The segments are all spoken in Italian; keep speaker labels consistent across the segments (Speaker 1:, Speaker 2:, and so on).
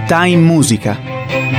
Speaker 1: Città in musica.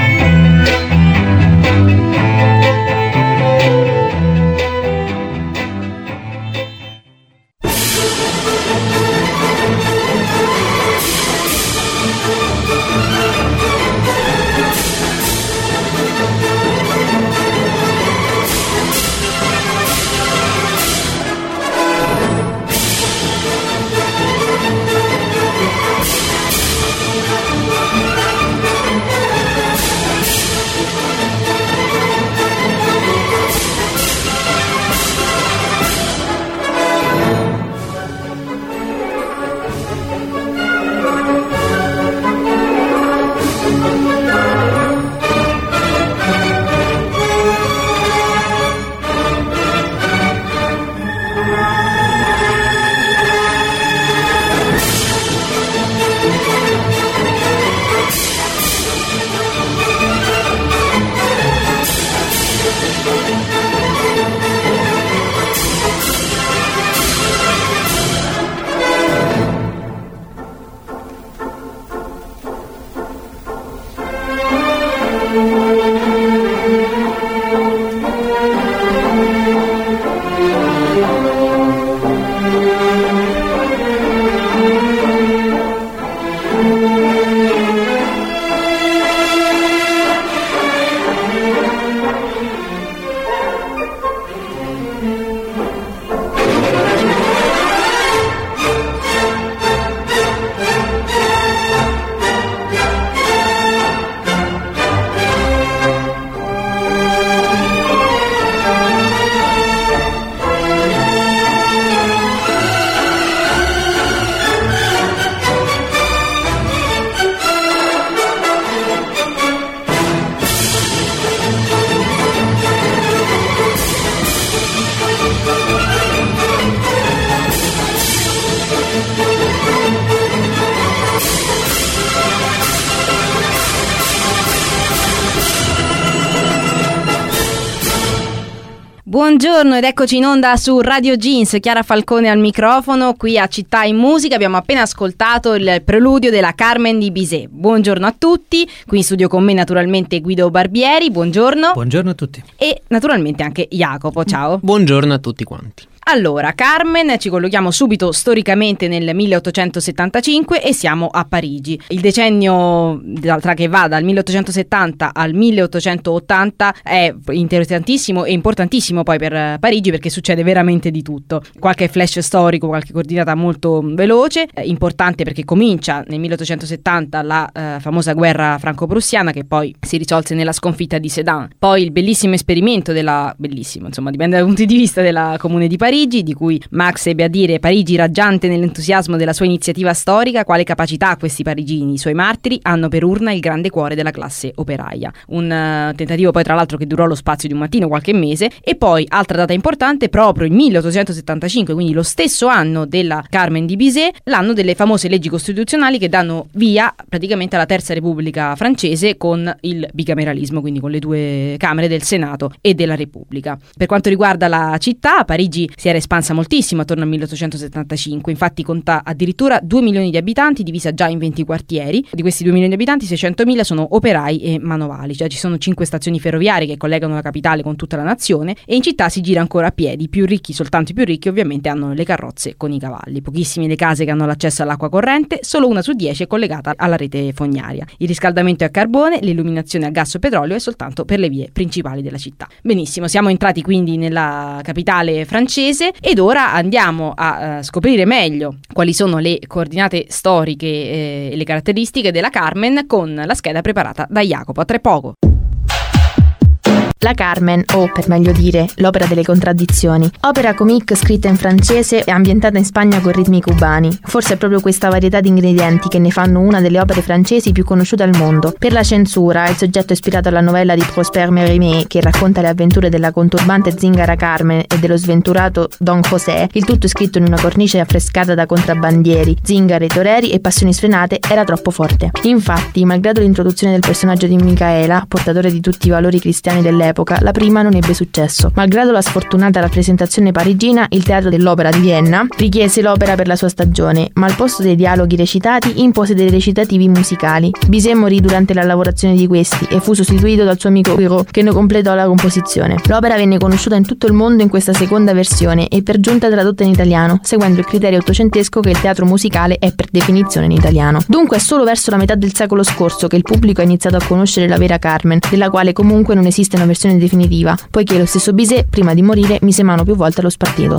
Speaker 2: Buongiorno ed eccoci in onda su Radio Jeans, Chiara Falcone al microfono, qui a Città in Musica. Abbiamo appena ascoltato il preludio della Carmen di Bizet. Buongiorno a tutti, qui in studio con me naturalmente Guido Barbieri, buongiorno.
Speaker 3: Buongiorno a tutti.
Speaker 2: E naturalmente anche Jacopo, ciao.
Speaker 4: Buongiorno a tutti quanti.
Speaker 2: Allora, Carmen, ci collochiamo subito storicamente nel 1875 e siamo a Parigi. Il decennio che va dal 1870 al 1880 è interessantissimo e importantissimo poi per Parigi, perché succede veramente di tutto. Qualche flash storico, qualche coordinata molto veloce, importante perché comincia nel 1870 la famosa guerra franco-prussiana, che poi si risolse nella sconfitta di Sedan. Poi il bellissimo esperimento dipende dai punti di vista, della Comune di Parigi, di cui Marx ebbe a dire: Parigi, raggiante nell'entusiasmo della sua iniziativa storica, quale capacità questi parigini, i suoi martiri, hanno per urna il grande cuore della classe operaia. Un tentativo poi tra l'altro che durò lo spazio di un mattino, qualche mese. E poi altra data importante, proprio il 1875, quindi lo stesso anno della Carmen di Bizet, l'anno delle famose leggi costituzionali che danno via praticamente alla Terza Repubblica francese con il bicameralismo, quindi con le due camere del Senato e della Repubblica. Per quanto riguarda la città, Parigi si era espansa moltissimo attorno al 1875, infatti conta addirittura 2 milioni di abitanti, divisa già in 20 quartieri. Di questi 2 milioni di abitanti 600.000 sono operai e manovali, cioè ci sono 5 stazioni ferroviarie che collegano la capitale con tutta la nazione, e in città si gira ancora a piedi. Soltanto i più ricchi ovviamente hanno le carrozze con i cavalli. Pochissime le case che hanno l'accesso all'acqua corrente, solo 1 su 10 è collegata alla rete fognaria. Il riscaldamento è a carbone, l'illuminazione a gas o petrolio è soltanto per le vie principali della città. Benissimo, siamo entrati quindi nella capitale francese ed ora andiamo a scoprire meglio quali sono le coordinate storiche e le caratteristiche della Carmen con la scheda preparata da Jacopo. A tra poco.
Speaker 5: La Carmen, o per meglio dire, l'opera delle contraddizioni. Opera comique scritta in francese e ambientata in Spagna con ritmi cubani. Forse è proprio questa varietà di ingredienti che ne fanno una delle opere francesi più conosciute al mondo. Per la censura, il soggetto è ispirato alla novella di Prosper Mérimée, che racconta le avventure della conturbante zingara Carmen e dello sventurato Don José. Il tutto scritto in una cornice affrescata da contrabbandieri, zingare, toreri e passioni sfrenate, era troppo forte. Infatti, malgrado l'introduzione del personaggio di Micaela, portatore di tutti i valori cristiani dell'epoca, dell'epoca, la prima non ebbe successo. Malgrado la sfortunata rappresentazione parigina, il Teatro dell'Opera di Vienna richiese l'opera per la sua stagione, ma al posto dei dialoghi recitati impose dei recitativi musicali. Bizet morì durante la lavorazione di questi e fu sostituito dal suo amico Guiraud, che ne completò la composizione. L'opera venne conosciuta in tutto il mondo in questa seconda versione e per giunta tradotta in italiano, seguendo il criterio ottocentesco che il teatro musicale è per definizione in italiano. Dunque è solo verso la metà del secolo scorso che il pubblico ha iniziato a conoscere la vera Carmen, della quale comunque non esiste una versione definitiva, poiché lo stesso Bizet, prima di morire, mise mano più volte allo spartito.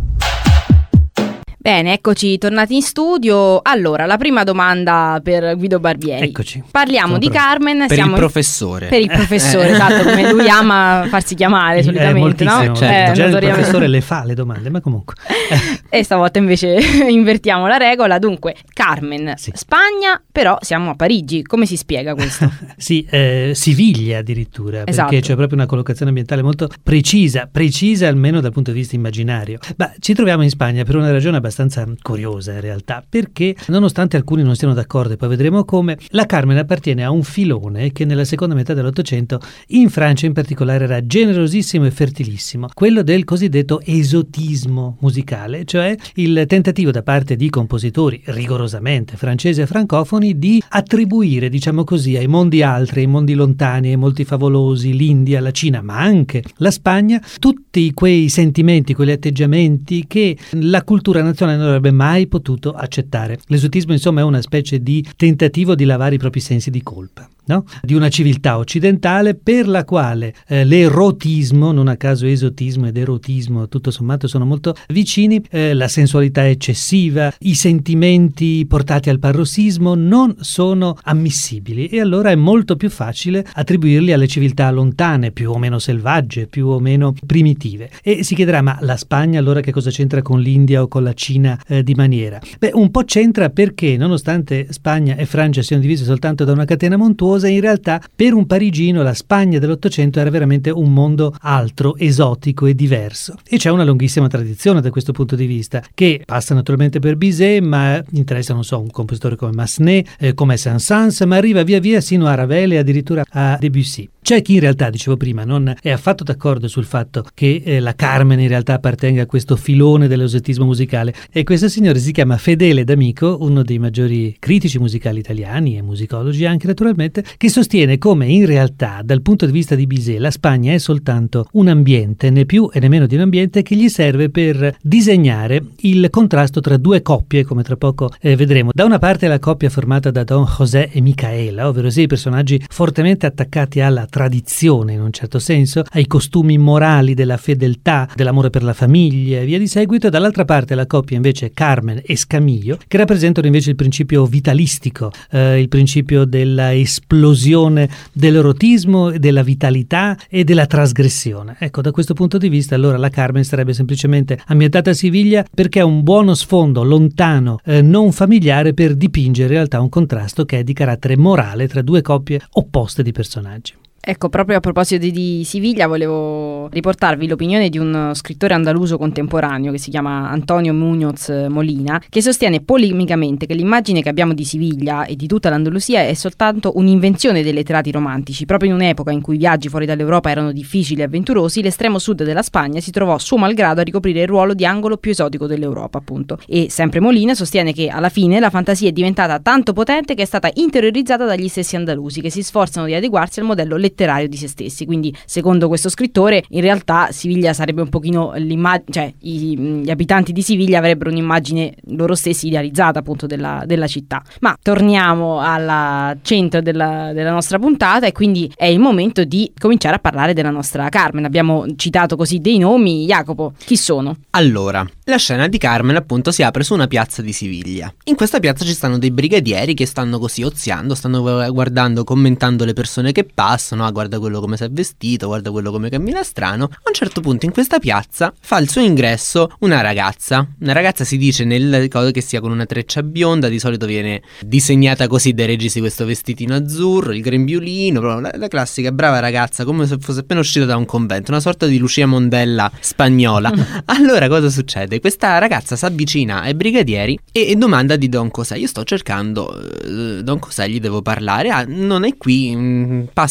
Speaker 2: Bene, eccoci tornati in studio. Allora, la prima domanda per Guido Barbieri.
Speaker 1: Eccoci.
Speaker 2: Parliamo di Carmen.
Speaker 3: Per il professore.
Speaker 2: Per il professore, esatto, come lui ama farsi chiamare solitamente, no?
Speaker 1: Certo. Già il professore le fa le domande, ma comunque.
Speaker 2: E stavolta invece invertiamo la regola. Dunque, Carmen, sì. Spagna, però siamo a Parigi. Come si spiega questo?
Speaker 1: Sì, Siviglia addirittura,
Speaker 2: esatto.
Speaker 1: Perché c'è proprio una collocazione ambientale molto precisa almeno dal punto di vista immaginario. Ma ci troviamo in Spagna per una ragione abbastanza curiosa in realtà, perché nonostante alcuni non siano d'accordo, e poi vedremo come, la Carmen appartiene a un filone che nella seconda metà dell'Ottocento in Francia in particolare era generosissimo e fertilissimo, quello del cosiddetto esotismo musicale, cioè il tentativo da parte di compositori rigorosamente francesi e francofoni di attribuire, diciamo così, ai mondi altri, ai mondi lontani, ai molti favolosi, l'India, la Cina, ma anche la Spagna, tutti quei sentimenti, quegli atteggiamenti che la cultura nazionale non avrebbe mai potuto accettare. L'esotismo, insomma, è una specie di tentativo di lavare i propri sensi di colpa, no? Di una civiltà occidentale per la quale l'erotismo, non a caso esotismo ed erotismo tutto sommato sono molto vicini, la sensualità eccessiva, i sentimenti portati al parossismo non sono ammissibili, e allora è molto più facile attribuirli alle civiltà lontane, più o meno selvagge, più o meno primitive. E si chiederà, ma la Spagna allora che cosa c'entra con l'India o con la Cina di maniera? Beh, un po' c'entra, perché nonostante Spagna e Francia siano divise soltanto da una catena montuosa, in realtà per un parigino la Spagna dell'Ottocento era veramente un mondo altro, esotico e diverso. E c'è una lunghissima tradizione da questo punto di vista, che passa naturalmente per Bizet, ma interessa, non so, un compositore come Massenet, come Saint-Saëns, ma arriva via via sino a Ravel e addirittura a Debussy. C'è chi in realtà, dicevo prima, non è affatto d'accordo sul fatto che la Carmen in realtà appartenga a questo filone dell'esotismo musicale, e questo signore si chiama Fedele D'Amico, uno dei maggiori critici musicali italiani e musicologi anche naturalmente, che sostiene come in realtà dal punto di vista di Bizet la Spagna è soltanto un ambiente, né più e nemmeno di un ambiente, che gli serve per disegnare il contrasto tra due coppie, come tra poco vedremo. Da una parte la coppia formata da Don José e Micaela, ovvero sia i personaggi fortemente attaccati alla tradizione in un certo senso, ai costumi morali della fedeltà, dell'amore per la famiglia e via di seguito. Dall'altra parte la coppia invece Carmen e Scamillo, che rappresentano invece il principio vitalistico, il principio della esplosione dell'erotismo, della vitalità e della trasgressione. Ecco, da questo punto di vista allora la Carmen sarebbe semplicemente ambientata a Siviglia perché è un buono sfondo lontano, non familiare, per dipingere in realtà un contrasto che è di carattere morale tra due coppie opposte di personaggi.
Speaker 2: Ecco, proprio a proposito di Siviglia volevo riportarvi l'opinione di un scrittore andaluso contemporaneo che si chiama Antonio Muñoz Molina, che sostiene polemicamente che l'immagine che abbiamo di Siviglia e di tutta l'Andalusia è soltanto un'invenzione dei letterati romantici. Proprio in un'epoca in cui i viaggi fuori dall'Europa erano difficili e avventurosi, l'estremo sud della Spagna si trovò suo malgrado a ricoprire il ruolo di angolo più esotico dell'Europa, appunto. E sempre Molina sostiene che alla fine la fantasia è diventata tanto potente che è stata interiorizzata dagli stessi andalusi, che si sforzano di adeguarsi al modello letterario di se stessi. Quindi, secondo questo scrittore, in realtà Siviglia sarebbe un pochino cioè gli abitanti di Siviglia avrebbero un'immagine loro stessi idealizzata appunto della città. Ma torniamo al centro della nostra puntata, e quindi è il momento di cominciare a parlare della nostra Carmen. Abbiamo citato così dei nomi. Jacopo, chi sono?
Speaker 3: Allora, la scena di Carmen appunto si apre su una piazza di Siviglia. In questa piazza ci stanno dei brigadieri che stanno così oziando, stanno guardando, commentando le persone che passano. Guarda quello come si è vestito, guarda quello come cammina strano. A un certo punto in questa piazza fa il suo ingresso una ragazza. Una ragazza, si dice nel codo, che sia con una treccia bionda, di solito viene disegnata così dai registi, questo vestitino azzurro, il grembiulino, proprio la classica brava ragazza, come se fosse appena uscita da un convento, una sorta di Lucia Mondella spagnola. Allora cosa succede? Questa ragazza si avvicina ai brigadieri e domanda di Don José. Io sto cercando Don José, gli devo parlare. Non è qui, passa più tardi.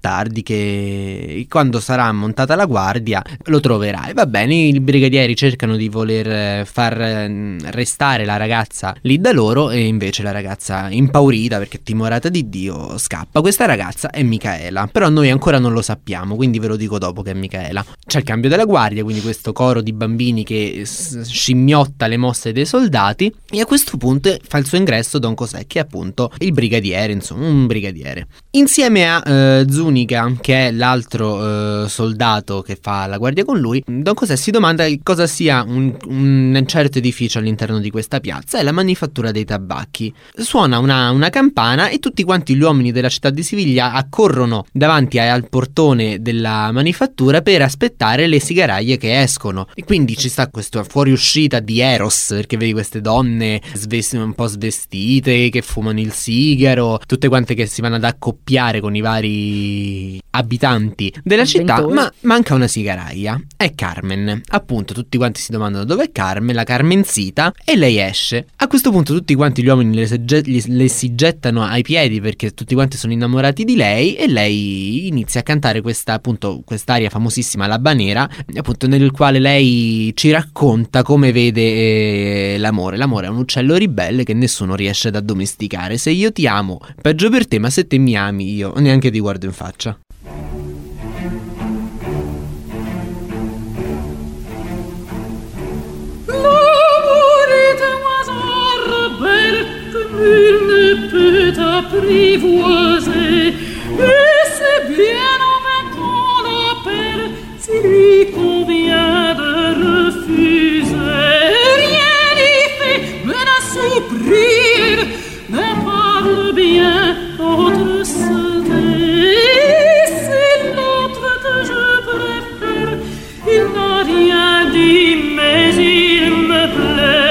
Speaker 3: tardi che quando sarà montata la guardia lo troverai. Va bene, i brigadieri cercano di voler far restare la ragazza lì da loro e invece la ragazza, impaurita perché timorata di Dio, scappa. Questa ragazza è Micaela, però noi ancora non lo sappiamo, quindi ve lo dico dopo che è Micaela. C'è il cambio della guardia, quindi questo coro di bambini che scimmiotta le mosse dei soldati, e a questo punto fa il suo ingresso Don José, che è appunto il brigadiere, insomma un brigadiere, insieme a Zuniga, che è l'altro soldato che fa la guardia con lui. Don José si domanda cosa sia un certo edificio all'interno di questa piazza. È la manifattura dei tabacchi. Suona una campana e tutti quanti gli uomini della città di Siviglia accorrono davanti al portone della manifattura per aspettare le sigaraglie che escono, e quindi ci sta questa fuoriuscita di Eros, perché vedi queste donne un po' svestite che fumano il sigaro, tutte quante che si vanno ad accoppiare con i vari abitanti della città, ma manca una sigaraglia. È Carmen, appunto. Tutti quanti si domandano dov'è Carmen, la Carmencita, e lei esce. A questo punto tutti quanti gli uomini le si gettano ai piedi perché tutti quanti sono innamorati di lei, e lei inizia a cantare quest'aria famosissima, l'Habanera, appunto, nel quale lei ci racconta come vede l'amore. L'amore è un uccello ribelle che nessuno riesce ad addomesticare. Se io ti amo, peggio per te, ma se te mi ami, io neanche ti guardo in faccia.
Speaker 4: Il ne peut apprivoiser, et c'est bien en vainquant la peine s'il lui convient de refuser. Rien n'y fait, menace ou prière, ne parle bien l'autre serait. C'est l'autre que je préfère, il n'a rien dit, mais il me plaît.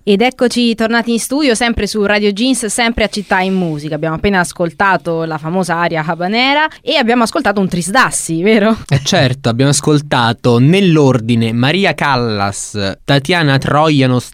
Speaker 2: Ed eccoci tornati in studio, sempre su Radio Jeans, sempre a Città in Musica. Abbiamo appena ascoltato la famosa aria habanera e abbiamo ascoltato un Trisdassi, vero?
Speaker 3: Certo, abbiamo ascoltato nell'ordine Maria Callas, Tatiana Troianos,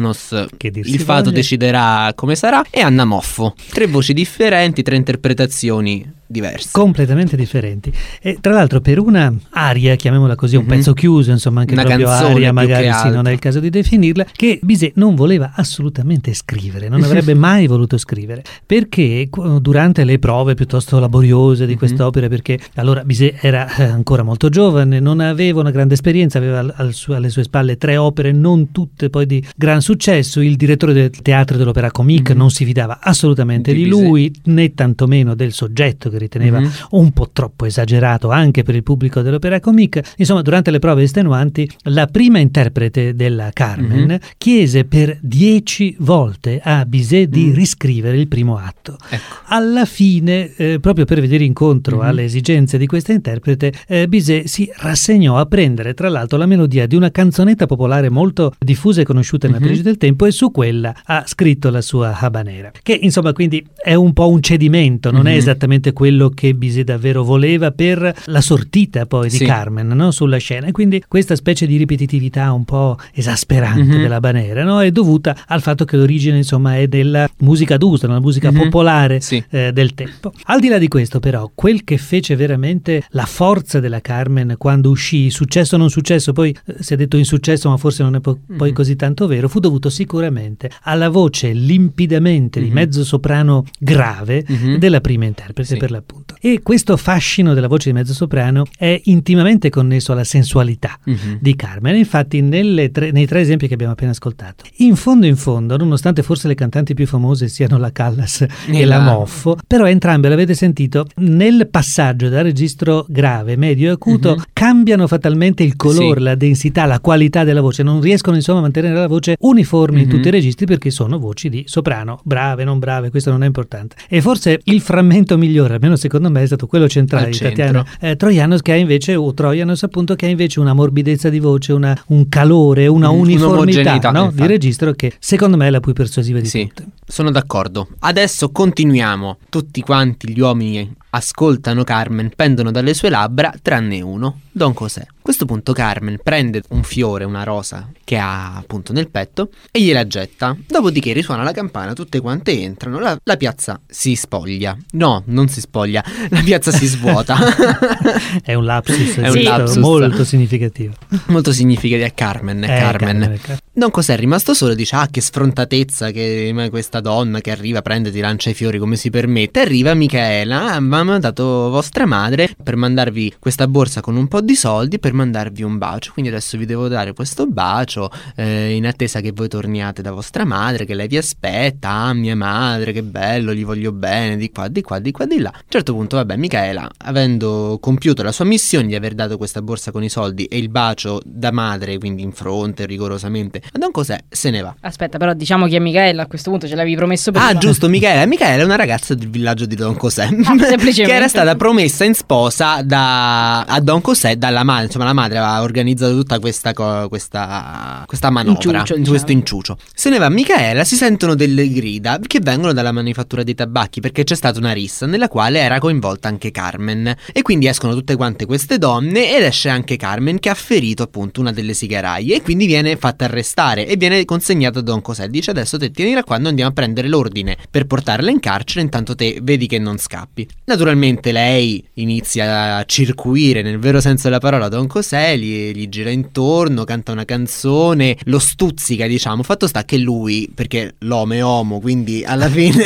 Speaker 3: Il fato
Speaker 1: voglia.
Speaker 3: deciderà come sarà, e Anna Moffo. 3 voci differenti, 3 interpretazioni diverse.
Speaker 1: Completamente differenti. E tra l'altro per una aria, chiamiamola così, un
Speaker 3: Mhm.
Speaker 1: pezzo chiuso, insomma anche
Speaker 3: Una
Speaker 1: proprio
Speaker 3: canzone
Speaker 1: aria,
Speaker 3: più
Speaker 1: magari
Speaker 3: che
Speaker 1: sì, non
Speaker 3: altro.
Speaker 1: è il caso di definirla, che Bizet non voleva assolutamente scrivere, non avrebbe mai voluto scrivere, perché durante le prove piuttosto laboriose di quest'opera, perché allora Bizet era ancora molto giovane, non aveva una grande esperienza, aveva alle sue spalle 3 opere, non tutte poi di gran successo. Il direttore del Teatro dell'Opéra Comique non si fidava assolutamente
Speaker 3: Di
Speaker 1: di lui, né tantomeno del soggetto che riteneva un po' troppo esagerato anche per il pubblico dell'Opéra Comique. Insomma, durante le prove estenuanti, la prima interprete della Carmen chiese per 10 volte a Bizet di riscrivere il primo atto.
Speaker 3: Ecco.
Speaker 1: Alla fine, proprio per venire incontro alle esigenze di questa interprete, Bizet si rassegnò a prendere tra l'altro la melodia di una canzonetta popolare molto diffusa e conosciuta nella Parigi del tempo, e su quella ha scritto la sua habanera, che insomma quindi è un po' un cedimento, non è esattamente quello che Bizet davvero voleva per la sortita poi di
Speaker 3: Sì.
Speaker 1: Carmen, no? Sulla scena, e quindi questa specie di ripetitività un po' esasperante della habanera, no? È dovuta al fatto che l'origine insomma è della musica d'uso, una musica popolare
Speaker 3: Sì.
Speaker 1: del tempo. Al di là di questo però, quel che fece veramente la forza della Carmen quando uscì, successo o non successo, poi si è detto insuccesso ma forse non è poi così tanto vero, fu dovuto sicuramente alla voce limpidamente di mezzo soprano grave della prima interprete,
Speaker 3: Sì.
Speaker 1: per l'appunto. E questo fascino della voce di mezzo soprano è intimamente connesso alla sensualità di Carmen. Infatti nei 3 esempi che abbiamo appena ascoltato, in fondo, nonostante forse le cantanti più famose siano la Callas e la Moffo, però entrambe, l'avete sentito, nel passaggio da registro grave, medio e acuto cambiano fatalmente il colore,
Speaker 3: Sì.
Speaker 1: la densità, la qualità della voce, non riescono insomma a mantenere la voce uniforme in tutti i registri, perché sono voci di soprano, brave, non brave, questo non è importante. E forse il frammento migliore, almeno secondo me, è stato quello centrale
Speaker 3: Al
Speaker 1: di
Speaker 3: centro.
Speaker 1: Tatiana Troianos, che ha invece, o Troianos appunto, che ha invece una morbidezza di voce, un calore, una uniformità,
Speaker 3: un'omogeneità,
Speaker 1: no? di
Speaker 3: infatti.
Speaker 1: registro, che secondo me è la più persuasiva di
Speaker 3: Sì,
Speaker 1: tutte.
Speaker 3: sono d'accordo. Adesso continuiamo. Tutti quanti gli uomini ascoltano Carmen, pendono dalle sue labbra, tranne uno, Don José. A questo punto Carmen prende un fiore, una rosa che ha appunto nel petto, e gliela getta. Dopodiché risuona la campana, tutte quante entrano, la piazza si spoglia. No, non si spoglia, la piazza si svuota.
Speaker 1: È un lapsus,
Speaker 3: È un
Speaker 1: questo,
Speaker 3: lapsus.
Speaker 1: molto significativo.
Speaker 3: Molto significativo, è Carmen, è Carmen. Don José è rimasto solo e dice: ah, che sfrontatezza che questa donna che arriva, prende, ti lancia i fiori come si permette. Arriva Micaela, mi ha dato vostra madre per mandarvi questa borsa con un po' di soldi, per mandarvi un bacio, quindi adesso vi devo dare questo bacio in attesa che voi torniate da vostra madre, che lei vi aspetta. Ah, mia madre, che bello, gli voglio bene, di qua, di qua, di qua, di là. A un certo punto, vabbè, Micaela, avendo compiuto la sua missione di aver dato questa borsa con i soldi e il bacio da madre, quindi in fronte rigorosamente a Don José, se ne va.
Speaker 2: Aspetta, però diciamo chi è Micaela, a questo punto ce l'avevi promesso prima.
Speaker 3: Ah, giusto, Micaela è una ragazza del villaggio di Don José,
Speaker 2: semplicemente.
Speaker 3: che era stata promessa in sposa a Don José dalla madre. Insomma, la madre aveva organizzato tutta questa manovra,
Speaker 2: Inciucio, diciamo.
Speaker 3: questo inciucio. Se ne va Micaela, si sentono delle grida che vengono dalla manifattura dei tabacchi, perché c'è stata una rissa nella quale era coinvolta anche Carmen, e quindi escono tutte quante queste donne ed esce anche Carmen, che ha ferito appunto una delle sigaraie, e quindi viene fatta arrestare e viene consegnata a Don José. Dice: adesso te tienila qua, noi andiamo a prendere l'ordine per portarla in carcere, intanto te vedi che non scappi. Naturalmente lei inizia a circuire nel vero senso della parola Don José, gli gira intorno, canta una canzone, lo stuzzica, diciamo. Fatto sta che lui, perché l'uomo è uomo, quindi alla fine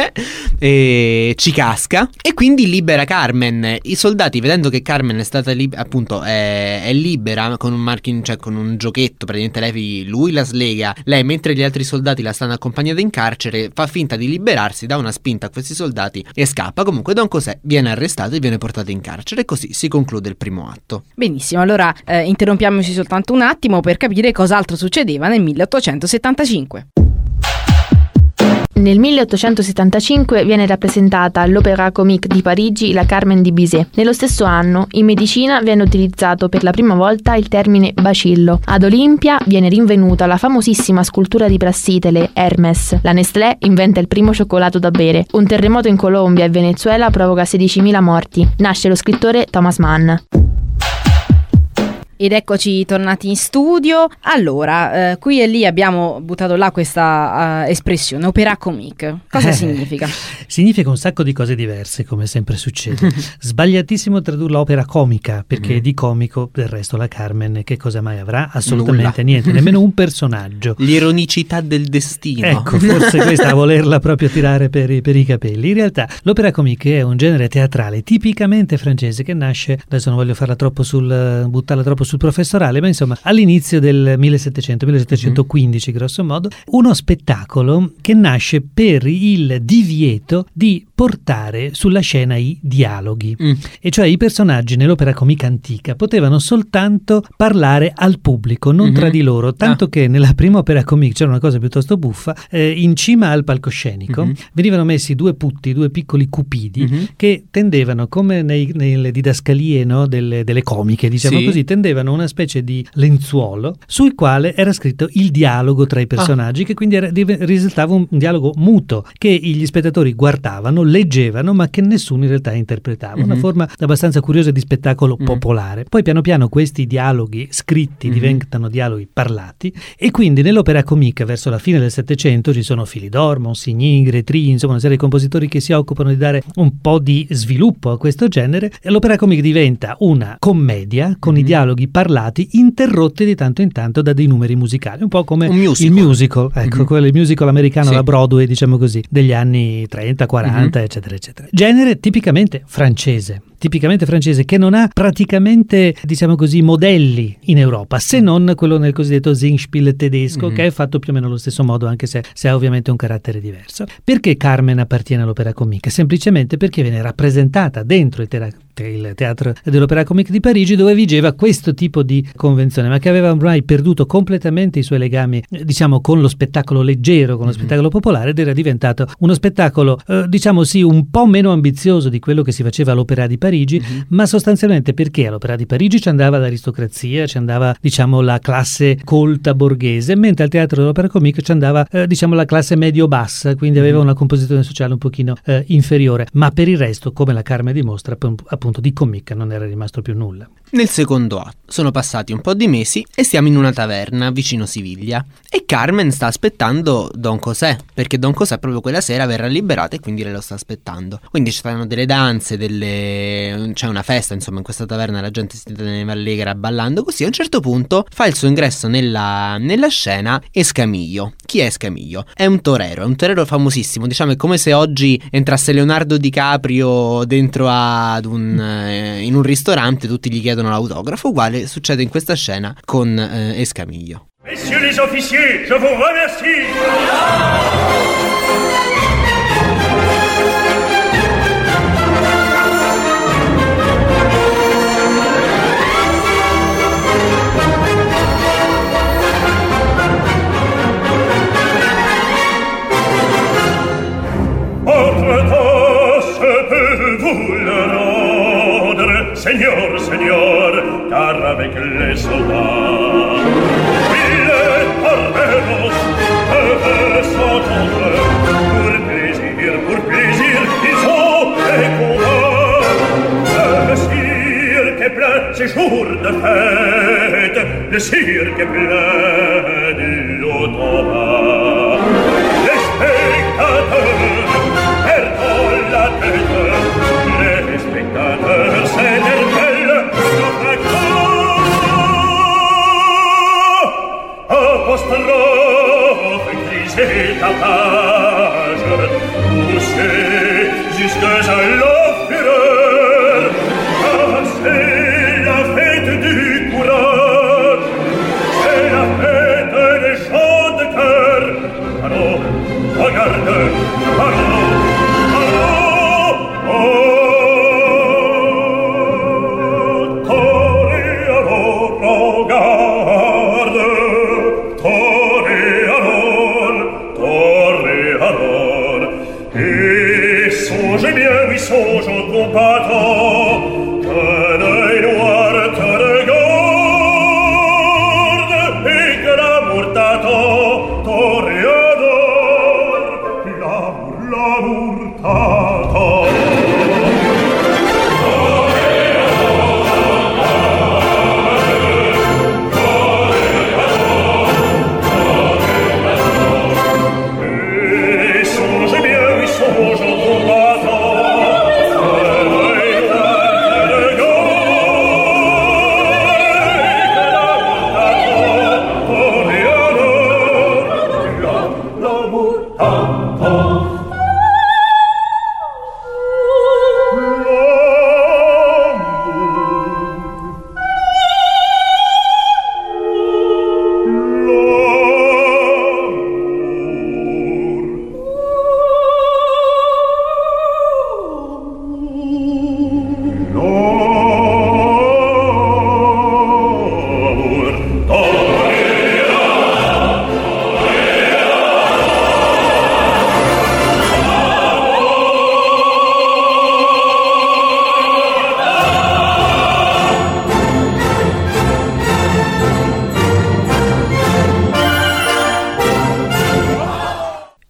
Speaker 3: ci casca, e quindi libera Carmen. I soldati, vedendo che Carmen è stata appunto è libera, con un cioè con un giochetto, praticamente lui la slega, lei, mentre gli altri soldati la stanno accompagnata in carcere, fa finta di liberarsi, dà una spinta a questi soldati e scappa. Comunque Don José viene arrestato e viene portato in carcere, e così si conclude il primo atto.
Speaker 2: Benissimo, allora interrompiamoci soltanto un attimo per capire cos'altro succedeva nel 1875.
Speaker 5: Nel 1875 viene rappresentata all'Opéra Comique di Parigi la Carmen di Bizet. Nello stesso anno, in medicina viene utilizzato per la prima volta il termine bacillo. Ad Olimpia viene rinvenuta la famosissima scultura di Prassitele, Hermes. La Nestlé inventa il primo cioccolato da bere. Un terremoto in Colombia e Venezuela provoca 16.000 morti. Nasce lo scrittore Thomas Mann.
Speaker 2: Ed eccoci tornati in studio. Allora, qui e lì abbiamo buttato là questa espressione, opéra comique. Cosa significa?
Speaker 1: Significa un sacco di cose diverse, come sempre succede. Sbagliatissimo tradurla opera comica, perché di comico del resto la Carmen che cosa mai avrà? Assolutamente niente, nemmeno un personaggio.
Speaker 3: L'ironicità del destino.
Speaker 1: Ecco, forse questa a volerla proprio tirare per i capelli. In realtà l'opera comique è un genere teatrale tipicamente francese che nasce, adesso non voglio farla troppo buttarla troppo sul professorale, ma insomma all'inizio del 1700-1715 grosso modo, uno spettacolo che nasce per il divieto di portare sulla scena i dialoghi, e cioè i personaggi nell'opera comica antica potevano soltanto parlare al pubblico, non tra di loro, tanto che nella prima opera comica c'era una cosa piuttosto buffa, in cima al palcoscenico venivano messi due piccoli cupidi che tendevano, come nelle didascalie, no, delle comiche, diciamo così, tendevano una specie di lenzuolo sul quale era scritto il dialogo tra i personaggi, che quindi risultava un dialogo muto che gli spettatori guardavano, leggevano, ma che nessuno in realtà interpretava. Una forma abbastanza curiosa di spettacolo popolare. Poi piano piano questi dialoghi scritti diventano dialoghi parlati, e quindi nell'opera comica verso la fine del Settecento ci sono Philidor, Monsigny, Grétry, insomma una serie di compositori che si occupano di dare un po' di sviluppo a questo genere, e l'opera comica diventa una commedia con i dialoghi parlati interrotti di tanto in tanto da dei numeri musicali, un po' come il musical, ecco, quello il musical americano, la Broadway, diciamo così, degli anni 30, 40, eccetera eccetera. Genere tipicamente francese, che non ha praticamente, diciamo così, modelli in Europa, se non quello nel cosiddetto Singspiel tedesco, che è fatto più o meno allo stesso modo, anche se ha ovviamente un carattere diverso. Perché Carmen appartiene all'opera comique? Semplicemente perché viene rappresentata dentro il teatro dell'Opéra Comique di Parigi, dove vigeva questo tipo di convenzione, ma che aveva ormai perduto completamente i suoi legami, diciamo, con lo spettacolo leggero, con lo spettacolo popolare, ed era diventato uno spettacolo, diciamo sì, un po' meno ambizioso di quello che si faceva all'Opéra di Parigi, ma sostanzialmente perché all'Opéra di Parigi ci andava l'aristocrazia, ci andava, diciamo, la classe colta borghese, mentre al teatro dell'Opéra Comique ci andava, diciamo, la classe medio-bassa, quindi aveva una composizione sociale un pochino inferiore, ma per il resto, come la Carmen dimostra, appunto di comica non era rimasto più nulla.
Speaker 3: Nel secondo atto sono passati un po' di mesi e siamo in una taverna vicino Siviglia e Carmen sta aspettando Don José, perché Don José proprio quella sera verrà liberato e quindi lei lo sta aspettando. Quindi ci saranno delle danze, c'è una festa, insomma, in questa taverna la gente si teneva allegra ballando così. A un certo punto fa il suo ingresso nella scena Escamillo. Chi è Escamillo? È un torero famosissimo, diciamo è come se oggi entrasse Leonardo DiCaprio dentro in un ristorante, tutti gli chiedono l'autografo. Uguale succede in questa scena con Escamillo.
Speaker 4: Messieurs les officiers, je vous remercie. Seigneur, car avec les soldats, il est toreros peuvent s'entendre. Pour plaisir, ils ont des combats. Le cirque est plein, c'est jour de fête. Le cirque est plein d'automate. Les spectateurs perdent la tête. Les spectateurs, c'est des belles spectacles. Apostrophe, crise, tapage, poussez jusqu'à la fureur. Ah, c'est la fête du courage, c'est la fête des chants de cœur. Allons, regarde, allons, allons, oh. Torre, allons,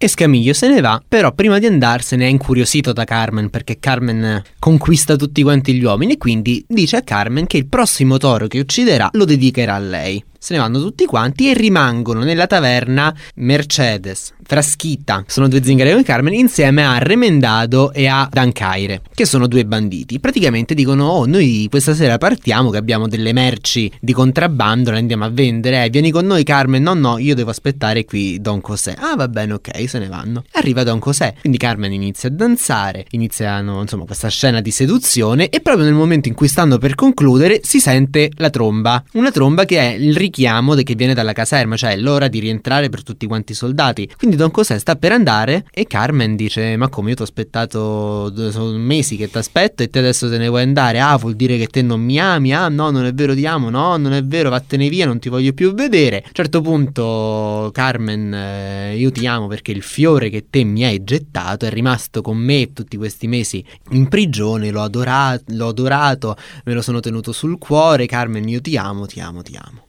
Speaker 3: Escamillo se ne va, però prima di andarsene è incuriosito da Carmen, perché Carmen conquista tutti quanti gli uomini, e quindi dice a Carmen che il prossimo toro che ucciderà lo dedicherà a lei. Se ne vanno tutti quanti e rimangono nella taverna Mercedes, Frasquita, sono due zingari come Carmen, insieme a Remendado e a Dancaire, che sono due banditi. Praticamente dicono: oh, noi questa sera partiamo, che abbiamo delle merci di contrabbando, le andiamo a vendere, vieni con noi Carmen. No, io devo aspettare qui Don José. Ah, va bene, ok, se ne vanno. Arriva Don José, quindi Carmen inizia a danzare, iniziano insomma questa scena di seduzione, e proprio nel momento in cui stanno per concludere si sente la tromba, una tromba che è il richiamo che viene dalla caserma, cioè è l'ora di rientrare per tutti quanti i soldati. Quindi Don José sta per andare e Carmen dice: ma come, io ti ho aspettato, sono mesi che ti aspetto e te adesso te ne vuoi andare? Ah, vuol dire che te non mi ami? Ah no, non è vero, ti amo. No, non è vero, vattene via, non ti voglio più vedere. A un certo punto Carmen, io ti amo perché il fiore che te mi hai gettato è rimasto con me tutti questi mesi in prigione, l'ho adorato, me lo sono tenuto sul cuore. Carmen, io ti amo, ti amo, ti amo.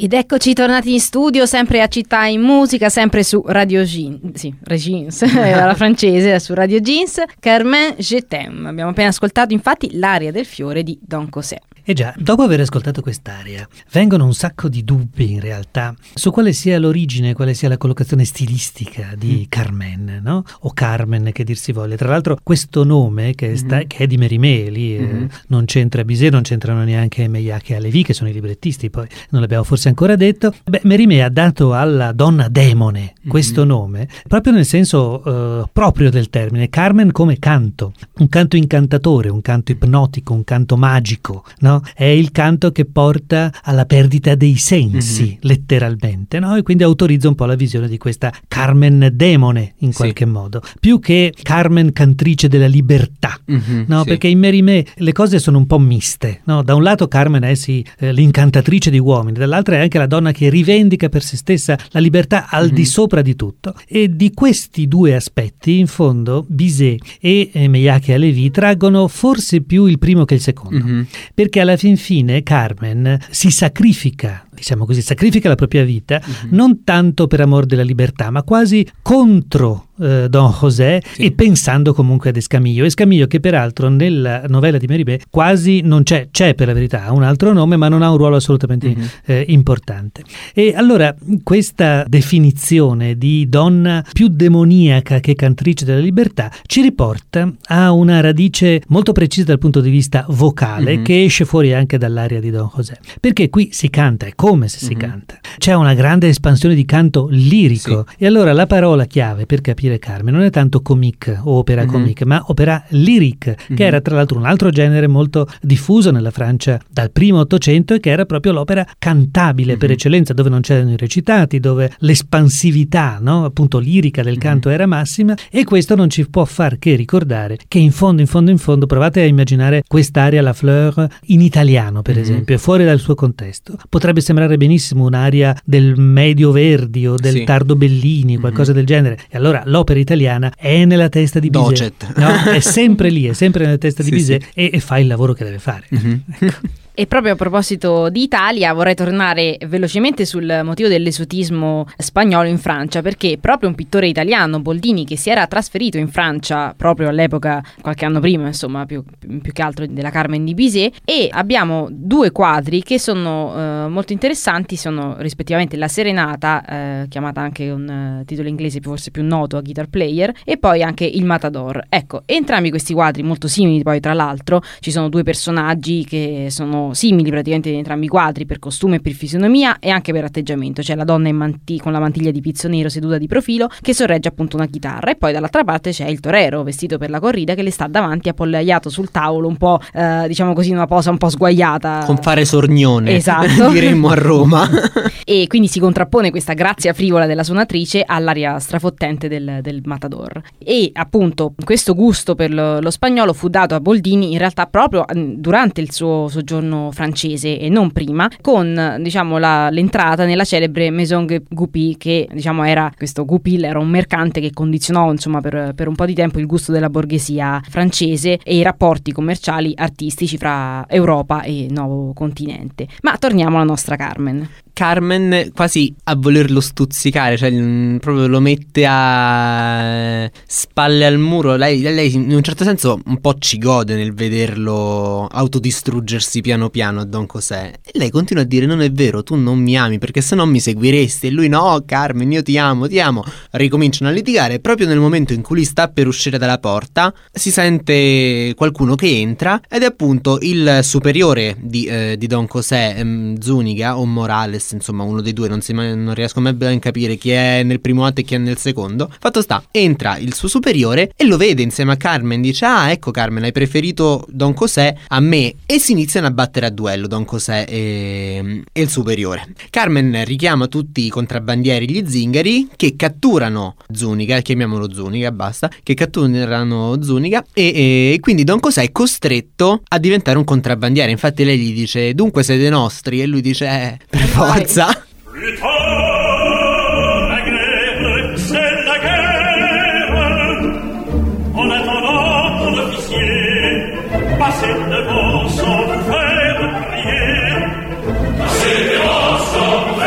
Speaker 2: Ed eccoci tornati in studio, sempre a Città in Musica, sempre su Radio Jeans, alla francese, su Radio Jeans. Carmen, je t'aime. Abbiamo appena ascoltato infatti l'Aria del fiore di Don José.
Speaker 1: E già, dopo aver ascoltato quest'aria, vengono un sacco di dubbi in realtà su quale sia l'origine, quale sia la collocazione stilistica di Carmen, no? O Carmen, che dir si voglia. Tra l'altro questo nome che è di Mérimée, lì non c'entra Bizet, non c'entrano neanche Meilhac e Halévy, che sono i librettisti, poi non l'abbiamo forse ancora detto. Mérimée ha dato alla donna demone questo nome, proprio nel senso proprio del termine, Carmen come canto, un canto incantatore, un canto ipnotico, un canto magico, no? È il canto che porta alla perdita dei sensi, letteralmente, no? E quindi autorizza un po' la visione di questa Carmen demone, in qualche modo, più che Carmen cantrice della libertà, no? Perché in Mérimée le cose sono un po' miste, no? Da un lato Carmen è l'incantatrice di uomini, dall'altro è anche la donna che rivendica per se stessa la libertà al di sopra di tutto. E di questi due aspetti, in fondo, Bizet e Meilhac e Halévy traggono forse più il primo che il secondo, perché alla fin fine Carmen si sacrifica, diciamo così, sacrifica la propria vita non tanto per amor della libertà, ma quasi contro Don José, e pensando comunque ad Escamillo che peraltro nella novella di Mérimée quasi non c'è per la verità, ha un altro nome ma non ha un ruolo assolutamente importante. E allora questa definizione di donna più demoniaca che cantrice della libertà ci riporta a una radice molto precisa dal punto di vista vocale, che esce fuori anche dall'aria di Don José, perché qui si canta, è come se si canta, c'è una grande espansione di canto lirico, e allora la parola chiave per capire Carmen non è tanto comique o opera comique, ma opera lyrique, che era tra l'altro un altro genere molto diffuso nella Francia dal primo Ottocento, e che era proprio l'opera cantabile per eccellenza, dove non c'erano i recitati, dove l'espansività, no, appunto lirica del canto era massima. E questo non ci può far che ricordare che in fondo provate a immaginare quest'aria La Fleur in italiano, per esempio, fuori dal suo contesto, potrebbe sembrare benissimo un'aria del Medio Verdi o del tardo Bellini, qualcosa del genere, e allora l'opera italiana è nella testa di Bizet, no? È sempre lì, è sempre nella testa di Bizet, e fa il lavoro che deve fare. Ecco.
Speaker 2: E proprio a proposito di Italia vorrei tornare velocemente sul motivo dell'esotismo spagnolo in Francia, perché proprio un pittore italiano, Boldini, che si era trasferito in Francia proprio all'epoca, qualche anno prima, insomma, più che altro della Carmen di Bizet, e abbiamo due quadri che sono molto interessanti, sono rispettivamente La Serenata, chiamata anche un titolo inglese forse più noto, a Guitar Player, e poi anche Il Matador. Ecco, entrambi questi quadri molto simili, poi tra l'altro ci sono due personaggi che sono simili praticamente in entrambi i quadri per costume e per fisionomia e anche per atteggiamento. C'è la donna con la mantiglia di pizzo nero seduta di profilo che sorregge appunto una chitarra, e poi dall'altra parte c'è il torero vestito per la corrida che le sta davanti appollaiato sul tavolo, un po' diciamo così, in una posa un po' sguaiata,
Speaker 3: con fare sornione,
Speaker 2: esatto,
Speaker 3: diremmo a Roma.
Speaker 2: E quindi si contrappone questa grazia frivola della suonatrice all'aria strafottente del Matador. E appunto questo gusto per lo spagnolo fu dato a Boldini in realtà proprio durante il suo soggiorno francese e non prima, con diciamo l'entrata nella celebre Maison Goupil, che diciamo era questo Goupil, era un mercante che condizionò insomma per un po' di tempo il gusto della borghesia francese e i rapporti commerciali artistici fra Europa e nuovo continente. Ma torniamo alla nostra Carmen.
Speaker 3: Carmen quasi a volerlo stuzzicare, cioè proprio lo mette a spalle al muro. Lei in un certo senso un po' ci gode nel vederlo autodistruggersi piano piano a Don José, e lei continua a dire: non è vero, tu non mi ami perché se no mi seguiresti. E lui: no Carmen, io ti amo. Ricominciano a litigare. Proprio nel momento in cui lui sta per uscire dalla porta si sente qualcuno che entra, ed è appunto il superiore di Don José, Zúñiga o Morales, insomma uno dei due, non riesco mai ben a capire chi è nel primo atto e chi è nel secondo. Fatto sta, entra il suo superiore e lo vede insieme a Carmen, dice: ah, ecco Carmen, hai preferito Don José a me, e si iniziano a battere a duello Don José e il superiore. Carmen richiama tutti i contrabbandieri, gli zingari, che catturano Zúñiga, chiamiamolo Zúñiga, basta, che catturano Zúñiga, e quindi Don José è costretto a diventare un contrabbandiere. Infatti lei gli dice: dunque siete nostri, e lui dice: per forza.
Speaker 4: Passez devant sans vous faire prier. Passez devant sans vous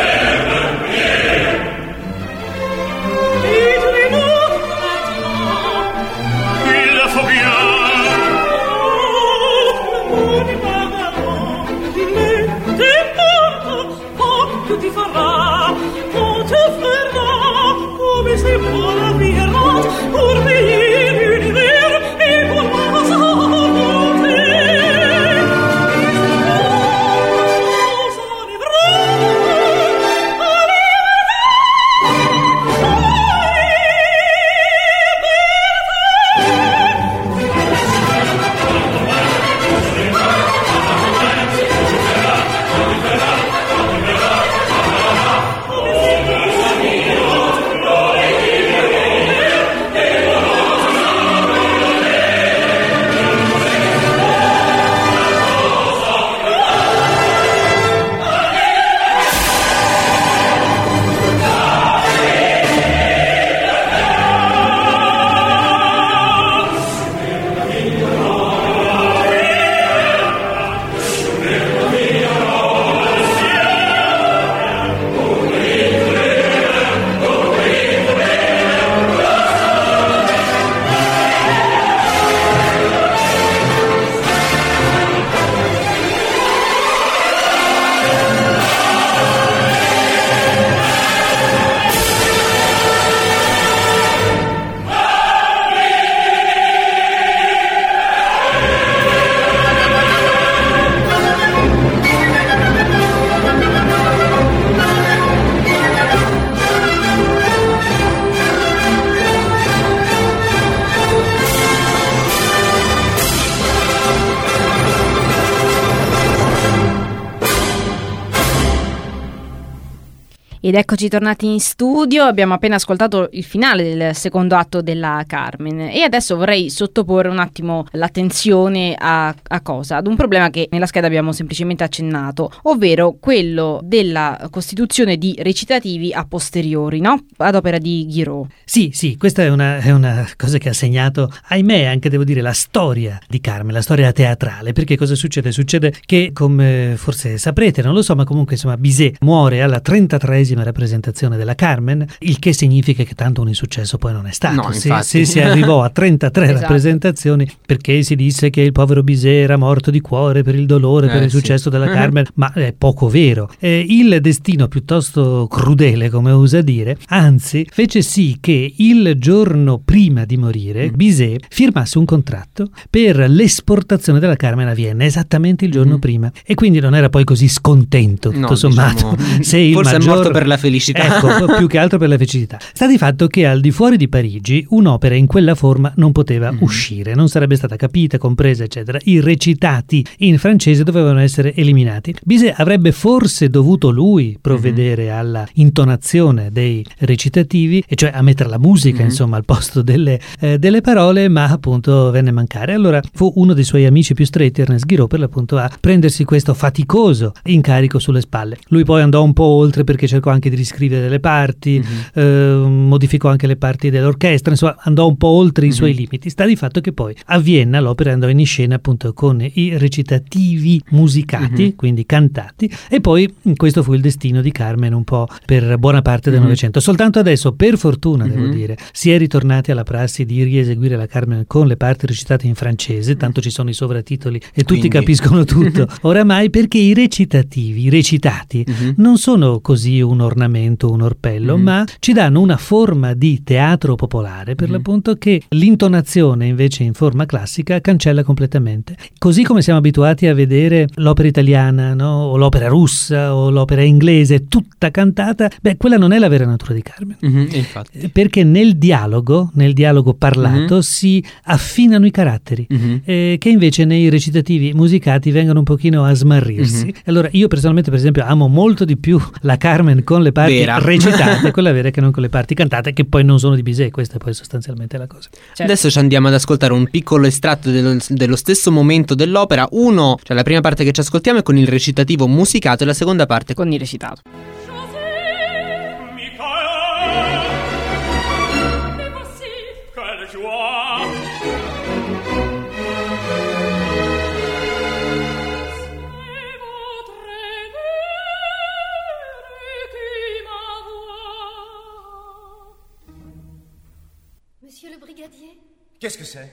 Speaker 2: Ed eccoci tornati in studio, abbiamo appena ascoltato il finale del secondo atto della Carmen e adesso vorrei sottoporre un attimo l'attenzione a cosa? Ad un problema che nella scheda abbiamo semplicemente accennato, ovvero quello della costituzione di recitativi a posteriori, no? Ad opera di Guiraud.
Speaker 1: Sì, questa è una cosa che ha segnato, ahimè, anche devo dire, la storia di Carmen, la storia teatrale, perché cosa succede? Succede che, come forse saprete, non lo so, ma comunque insomma Bizet muore alla 33esima rappresentazione della Carmen, il che significa che tanto un insuccesso poi non è stato.
Speaker 3: No,
Speaker 1: se si arrivò a 33
Speaker 2: esatto.
Speaker 1: rappresentazioni perché si disse che il povero Bizet era morto di cuore per il dolore, per il successo della Carmen, ma è poco vero. Il destino piuttosto crudele, come usa dire, anzi fece sì che il giorno prima di morire Bizet firmasse un contratto per l'esportazione della Carmen a Vienna, esattamente il giorno prima, e quindi non era poi così scontento, tutto sommato, se il
Speaker 3: forse
Speaker 1: maggior...
Speaker 3: è morto per la felicità.
Speaker 1: Ecco, più che altro per la felicità. Sta di fatto che al di fuori di Parigi un'opera in quella forma non poteva uscire, non sarebbe stata capita, compresa, eccetera. I recitati in francese dovevano essere eliminati. Bizet avrebbe forse dovuto lui provvedere alla intonazione dei recitativi, e cioè a mettere la musica, insomma, al posto delle parole, ma appunto venne a mancare. Allora fu uno dei suoi amici più stretti, Ernest Guiraud, per l'appunto a prendersi questo faticoso incarico sulle spalle. Lui poi andò un po' oltre perché cercò anche di riscrivere le parti, modificò anche le parti dell'orchestra, insomma andò un po' oltre i suoi limiti. Sta di fatto che poi a Vienna l'opera andò in scena appunto con i recitativi musicati, quindi cantati, e poi questo fu il destino di Carmen un po' per buona parte del Novecento. Soltanto adesso, per fortuna devo dire, si è ritornati alla prassi di rieseguire la Carmen con le parti recitate in francese, tanto ci sono i sovratitoli e tutti capiscono tutto oramai, perché i recitati non sono così un ornamento, un orpello, ma ci danno una forma di teatro popolare, per l'appunto, che l'intonazione invece in forma classica cancella completamente. Così come siamo abituati a vedere l'opera italiana, no? O l'opera russa o l'opera inglese tutta cantata, quella non è la vera natura di Carmen.
Speaker 3: Infatti.
Speaker 1: Perché nel dialogo parlato si affinano i caratteri, che invece nei recitativi musicati vengono un pochino a smarrirsi. Allora io personalmente, per esempio, amo molto di più la Carmen con le parti recitate, quella vera, che non con le parti cantate, che poi non sono di Bizet. Questa è poi sostanzialmente la cosa.
Speaker 2: Certo.
Speaker 3: Adesso ci andiamo ad ascoltare un piccolo estratto dello stesso momento dell'opera. Cioè la prima parte che ci ascoltiamo è con il recitativo musicato e la seconda parte
Speaker 2: con il recitato.
Speaker 6: Monsieur le brigadier?
Speaker 7: Qu'est-ce que c'est?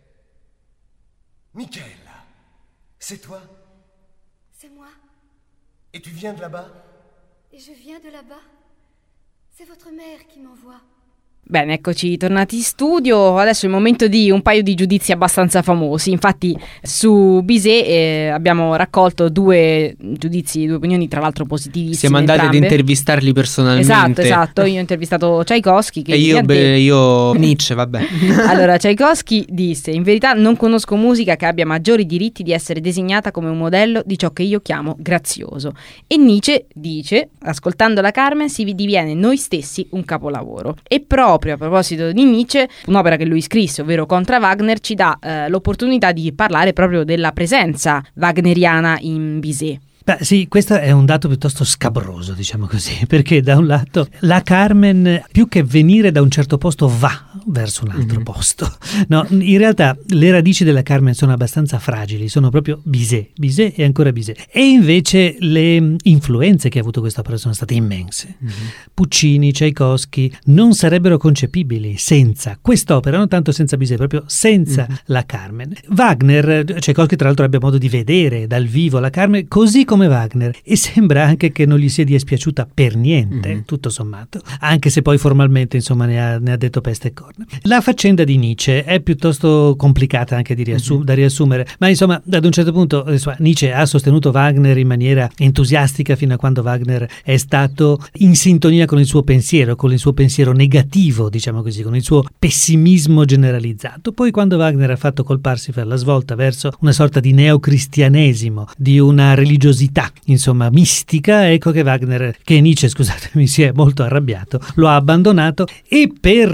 Speaker 7: Michaela, c'est toi?
Speaker 6: C'est moi.
Speaker 7: Et tu viens de là-bas?
Speaker 6: Et je viens de là-bas. C'est votre mère qui m'envoie.
Speaker 2: Bene, eccoci tornati in studio. Adesso è il momento di un paio di giudizi abbastanza famosi. Infatti su Bizet abbiamo raccolto due giudizi, due opinioni, tra l'altro positivissime.
Speaker 3: Siamo andati ad intervistarli personalmente.
Speaker 2: Esatto. Io ho intervistato Tchaikovsky che
Speaker 3: e io Nietzsche, vabbè.
Speaker 2: Allora, Tchaikovsky disse: in verità non conosco musica che abbia maggiori diritti di essere designata come un modello di ciò che io chiamo grazioso. E Nietzsche dice: ascoltando la Carmen si diviene noi stessi un capolavoro. E proprio a proposito di Nietzsche, un'opera che lui scrisse, ovvero Contra Wagner, ci dà l'opportunità di parlare proprio della presenza wagneriana in Bizet.
Speaker 1: Beh, sì, questo è un dato piuttosto scabroso, diciamo così, perché da un lato la Carmen, più che venire da un certo posto, va verso un altro posto. No, in realtà le radici della Carmen sono abbastanza fragili, sono proprio Bizet e ancora Bizet. E invece le influenze che ha avuto quest'opera sono state immense. Puccini, Tchaikovsky non sarebbero concepibili senza quest'opera, non tanto senza Bizet, proprio senza la Carmen. Wagner, Tchaikovsky tra l'altro ebbe modo di vedere dal vivo la Carmen, così come Wagner, e sembra anche che non gli sia dispiaciuta per niente, tutto sommato, anche se poi formalmente insomma ne ha detto peste e corna. La faccenda di Nietzsche è piuttosto complicata anche da riassumere, ma insomma ad un certo punto Nietzsche ha sostenuto Wagner in maniera entusiastica fino a quando Wagner è stato in sintonia con il suo pensiero negativo, diciamo così, con il suo pessimismo generalizzato. Poi quando Wagner ha fatto col Parsifal la svolta verso una sorta di neocristianesimo, di una religiosità curiosità, insomma, mistica, ecco che Nietzsche, scusatemi, si è molto arrabbiato, lo ha abbandonato e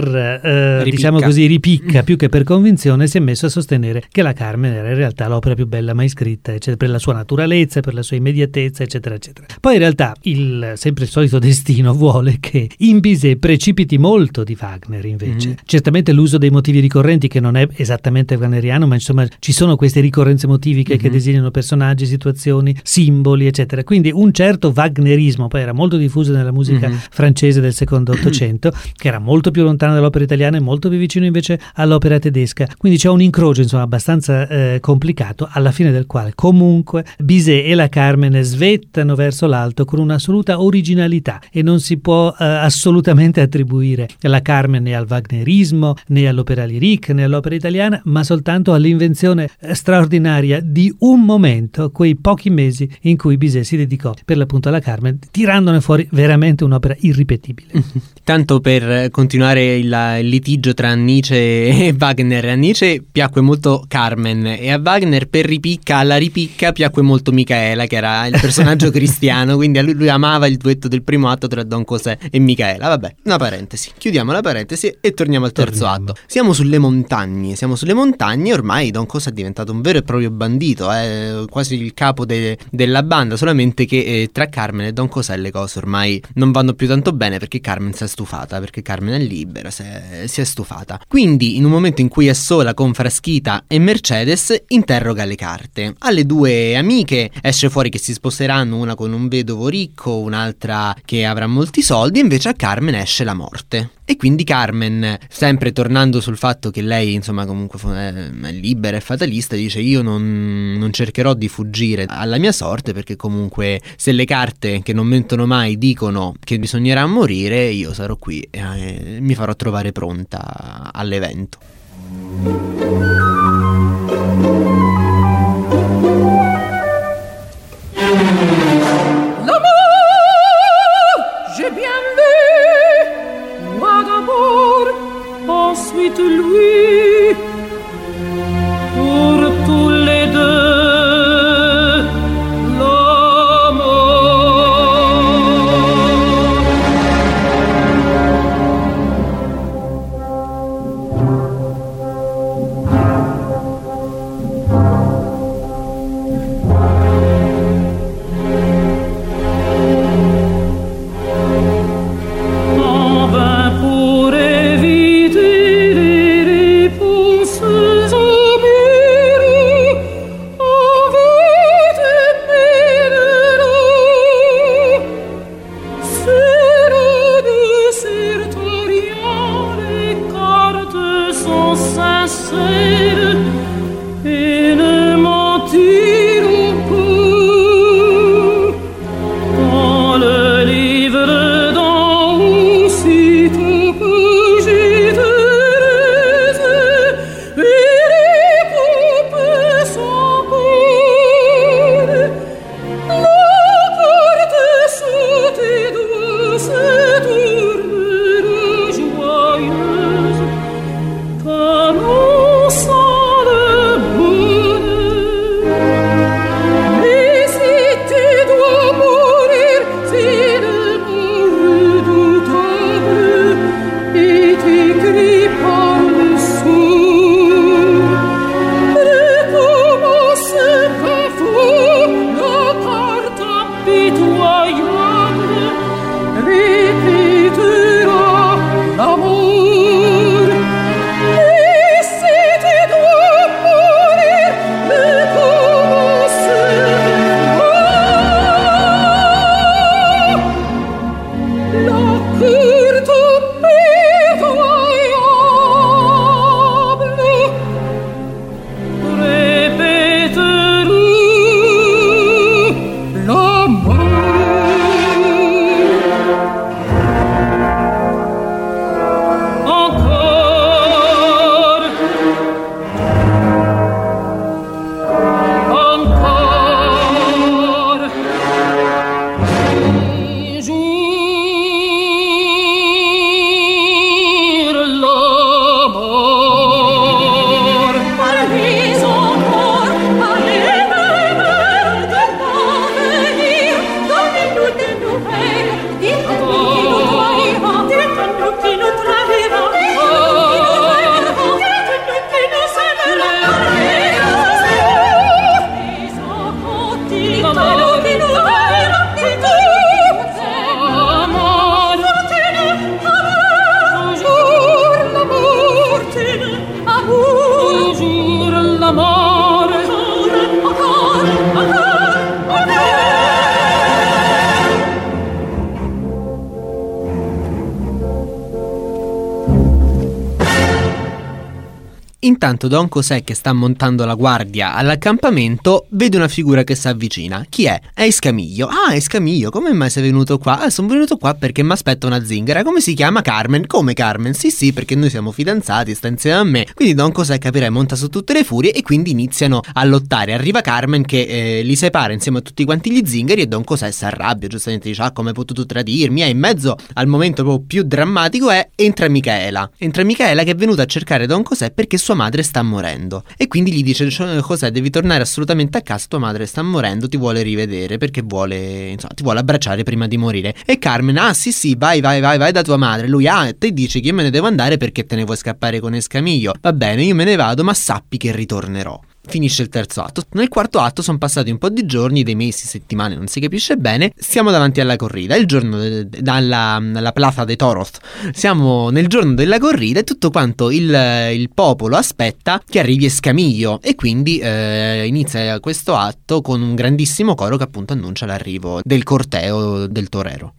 Speaker 1: per, diciamo così, ripicca più che per convinzione si è messo a sostenere che la Carmen era in realtà l'opera più bella mai scritta, eccetera, per la sua naturalezza, per la sua immediatezza, eccetera, eccetera. Poi in realtà sempre il solito destino vuole che in Bizet precipiti molto di Wagner invece. Certamente l'uso dei motivi ricorrenti, che non è esattamente wagneriano, ma insomma ci sono queste ricorrenze motiviche che designano personaggi, situazioni, simboli, eccetera. Quindi un certo wagnerismo poi era molto diffuso nella musica francese del secondo Ottocento, che era molto più lontana dall'opera italiana e molto più vicino invece all'opera tedesca. Quindi c'è un incrocio insomma abbastanza complicato, alla fine del quale comunque Bizet e la Carmen svettano verso l'alto con un'assoluta originalità, e non si può assolutamente attribuire la Carmen né al wagnerismo né all'opera lyrique né all'opera italiana, ma soltanto all'invenzione straordinaria di un momento, quei pochi mesi in cui Bizet si dedicò per l'appunto alla Carmen, tirandone fuori veramente un'opera irripetibile.
Speaker 3: Tanto per continuare il litigio tra Nietzsche e Wagner, a Nietzsche piacque molto Carmen e a Wagner alla ripicca piacque molto Micaela, che era il personaggio cristiano, quindi lui amava il duetto del primo atto tra Don José e Micaela. Vabbè, una parentesi, chiudiamo la parentesi e torniamo al terzo atto. Siamo sulle montagne, ormai Don José è diventato un vero e proprio bandito, quasi il capo della banda, solamente che tra Carmen e Don José le cose ormai non vanno più tanto bene, perché Carmen si è stufata, perché Carmen è libera, si è stufata. Quindi in un momento in cui è sola con Frasquita e Mercedes, interroga le carte. Alle due amiche esce fuori che si sposeranno, una con un vedovo ricco, un'altra che avrà molti soldi, invece a Carmen esce la morte. E quindi Carmen, sempre tornando sul fatto che lei insomma comunque è libera e fatalista, dice: io non cercherò di fuggire alla mia sorte, perché comunque se le carte, che non mentono mai, dicono che bisognerà morire, io sarò qui e mi farò trovare pronta all'evento.
Speaker 8: Ensuite lui, pour tous les deux, l'amour.
Speaker 3: Intanto Don José, che sta montando la guardia all'accampamento, vede una figura che si avvicina. Chi è? È Escamillo. Ah, Escamillo, come mai sei venuto qua? Sono venuto qua perché mi aspetta una zingara. Come si chiama? Carmen. Come Carmen? Sì, perché noi siamo fidanzati, sta insieme a me. Quindi Don José, capirai, monta su tutte le furie e quindi iniziano a lottare. Arriva Carmen che li separa insieme a tutti quanti gli zingari e Don José si arrabbia, giustamente dice: ah, come hai potuto tradirmi? In mezzo al momento proprio più drammatico entra Micaela che è venuta a cercare Don José perché sua madre sta morendo, e quindi gli dice: José, devi tornare assolutamente a casa, tua madre sta morendo, ti vuole rivedere perché ti vuole abbracciare prima di morire. E Carmen: ah sì, vai da tua madre. Lui: ah, te dici che io me ne devo andare perché te ne vuoi scappare con Escamillo? Va bene, io me ne vado, ma sappi che ritornerò. Finisce il terzo atto. Nel quarto atto sono passati un po' di giorni, dei mesi, settimane, non si capisce bene. Siamo davanti alla corrida, il giorno alla Plaza de Toros. Siamo nel giorno della corrida e tutto quanto il popolo aspetta che arrivi Escamillo, e quindi inizia questo atto con un grandissimo coro che appunto annuncia l'arrivo del corteo del torero.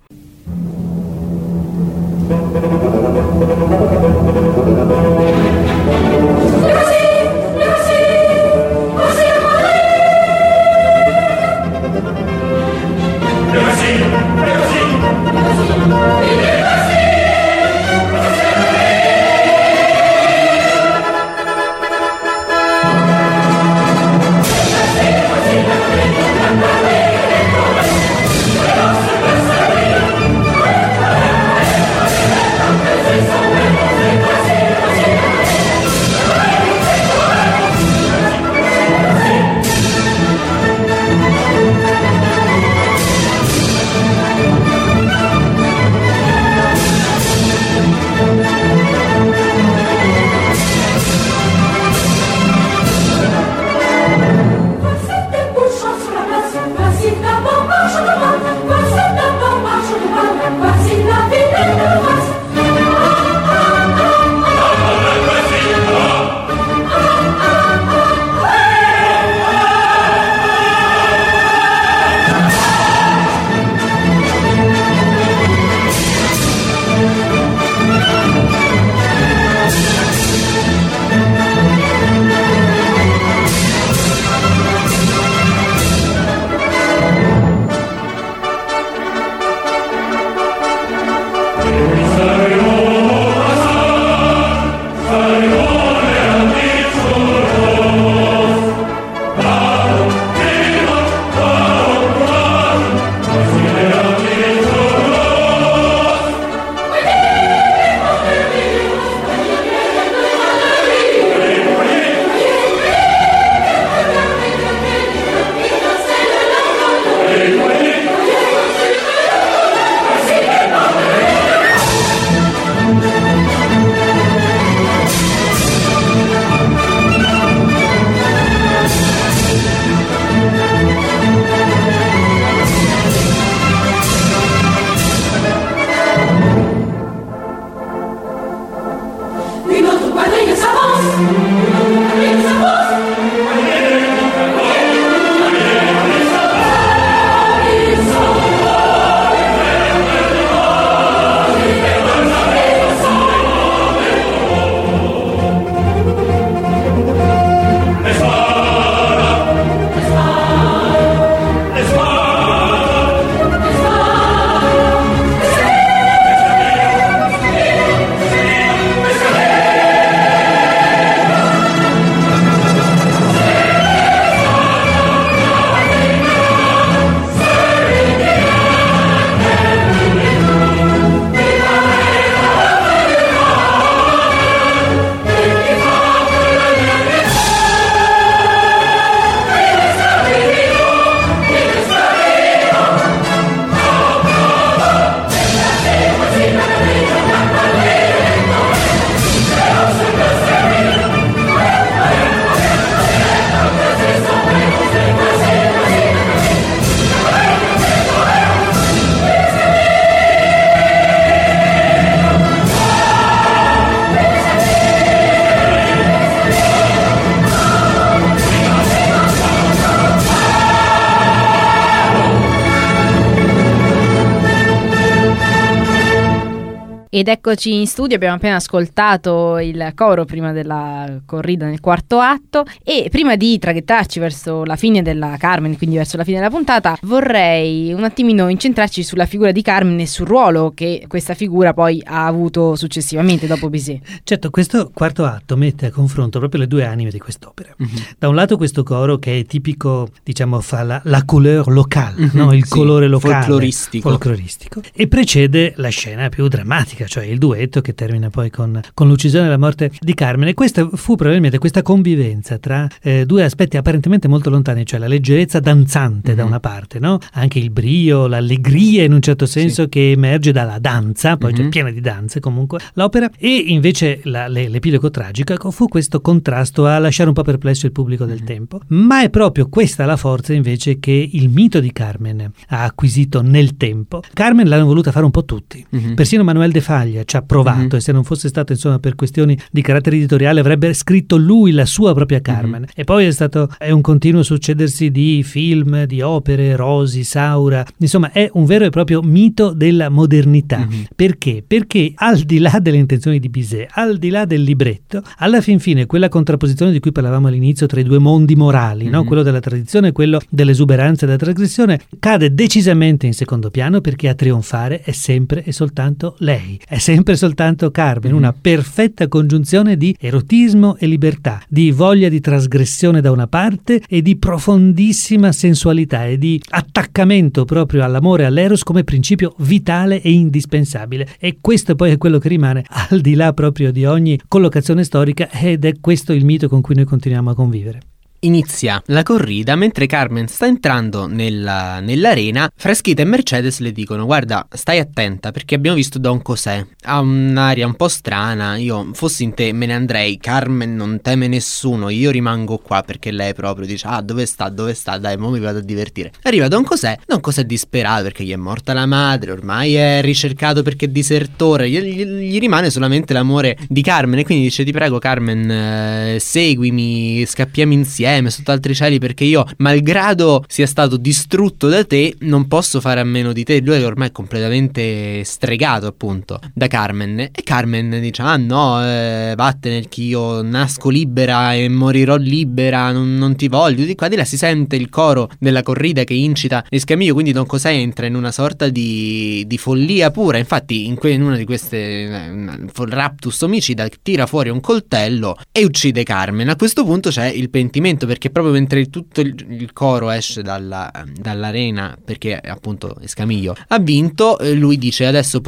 Speaker 2: Ed eccoci in studio, abbiamo appena ascoltato il coro prima della corrida nel quarto atto, e prima di traghettarci verso la fine della Carmen, quindi verso la fine della puntata, vorrei un attimino incentrarci sulla figura di Carmen e sul ruolo che questa figura poi ha avuto successivamente dopo Bizet.
Speaker 1: Certo, questo quarto atto mette a confronto proprio le due anime di quest'opera. Da un lato questo coro che è tipico, diciamo, fa la couleur locale, no? Il colore locale, folcloristico, e precede la scena più drammatica, cioè il duetto che termina poi con l'uccisione e la morte di Carmen. E questa fu probabilmente questa convivenza tra due aspetti apparentemente molto lontani, cioè la leggerezza danzante da una parte, no? Anche il brio, l'allegria in un certo senso che emerge dalla danza, poi c'è piena di danze comunque l'opera, e invece l'epilogo tragico fu questo contrasto a lasciare un po' perplesso il pubblico del tempo. Ma è proprio questa la forza invece che il mito di Carmen ha acquisito nel tempo. Carmen l'hanno voluta fare un po' tutti, persino Manuel de Falla ci ha provato, e se non fosse stato insomma per questioni di carattere editoriale avrebbe scritto lui la sua propria Carmen. E poi è un continuo succedersi di film, di opere, Rosi, Saura, insomma è un vero e proprio mito della modernità. Perché? Perché al di là delle intenzioni di Bizet, al di là del libretto, alla fin fine quella contrapposizione di cui parlavamo all'inizio tra i due mondi morali, no? Quello della tradizione e quello dell'esuberanza e della trasgressione, cade decisamente in secondo piano, perché a trionfare è sempre e soltanto lei, è sempre soltanto Carmen, una perfetta congiunzione di erotismo e libertà, di voglia di trasgressione da una parte e di profondissima sensualità e di attaccamento proprio all'amore e all'eros come principio vitale e indispensabile. E questo poi è quello che rimane al di là proprio di ogni collocazione storica, ed è questo il mito con cui noi continuiamo a convivere.
Speaker 3: Inizia la corrida mentre Carmen sta entrando nell'arena. Frasquita e Mercedes le dicono: guarda, stai attenta perché abbiamo visto Don José, ha un'aria un po' strana, io fossi in te me ne andrei, Carmen non teme nessuno, io rimango qua, perché lei proprio dice: ah, dove sta, dai, mo mi vado a divertire. Arriva Don José è disperato perché gli è morta la madre, ormai è ricercato perché è disertore, gli rimane solamente l'amore di Carmen, e quindi dice: ti prego Carmen, seguimi, scappiamo insieme sotto altri cieli, perché io, malgrado sia stato distrutto da te, non posso fare a meno di te. Lui ormai è completamente stregato appunto da Carmen, e Carmen dice: ah no, vattene, che io nasco libera e morirò libera, non ti voglio. Di qua di là si sente il coro della corrida che incita Escamillo, quindi Don José entra in una sorta di follia pura. Infatti in una di queste raptus omicida tira fuori un coltello e uccide Carmen. A questo punto c'è il pentimento, perché proprio mentre tutto il coro esce dall'arena, perché appunto Escamillo ha vinto, lui dice: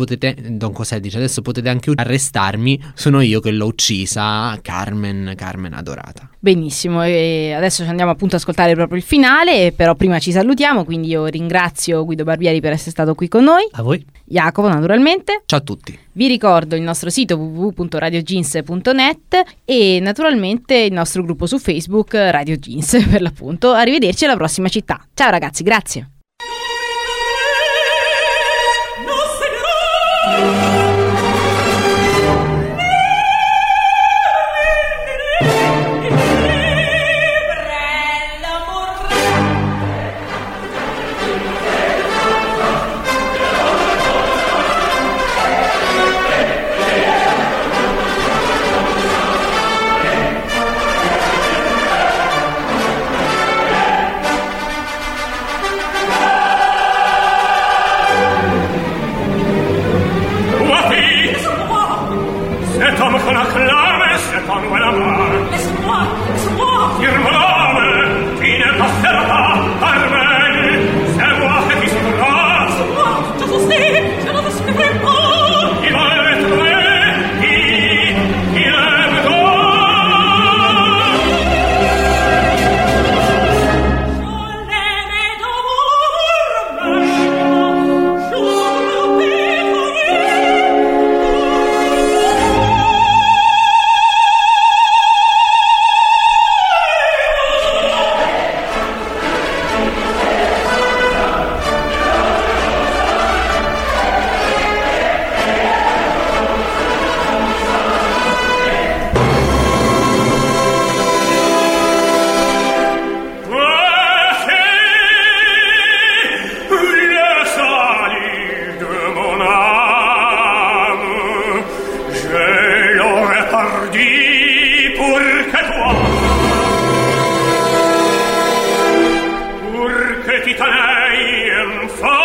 Speaker 3: Don José dice: adesso potete anche arrestarmi, sono io che l'ho uccisa, Carmen adorata.
Speaker 2: Benissimo, e adesso andiamo appunto ad ascoltare proprio il finale, però prima ci salutiamo, quindi io ringrazio Guido Barbieri per essere stato qui con noi.
Speaker 1: A voi.
Speaker 2: Jacopo, naturalmente.
Speaker 3: Ciao a tutti.
Speaker 2: Vi ricordo il nostro sito www.radiojeans.net e naturalmente il nostro gruppo su Facebook Radio Jeans, per l'appunto. Arrivederci alla prossima città. Ciao ragazzi, grazie.
Speaker 4: Titanei,